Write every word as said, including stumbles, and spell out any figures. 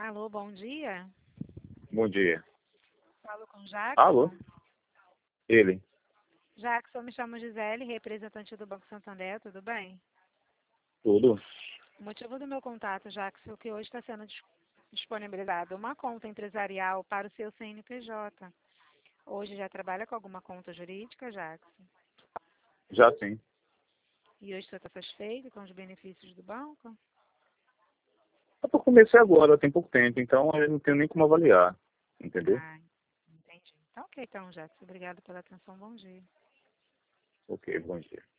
Alô, bom dia. Bom dia. Falo com Jackson. Alô? Ele. Jackson, me chamo Gisele, representante do Banco Santander, tudo bem? Tudo? O motivo do meu contato, Jackson, é que hoje está sendo dis- disponibilizada uma conta empresarial para o seu C N P J. Hoje já trabalha com alguma conta jurídica, Jackson? Já sim. E hoje você está satisfeito com os benefícios do banco? Eu comecei agora, tem pouco tempo, então eu não tenho nem como avaliar. Entendeu? Ah, entendi. Tá ok, então, Jackson. Obrigado pela atenção. Bom dia. Ok, bom dia.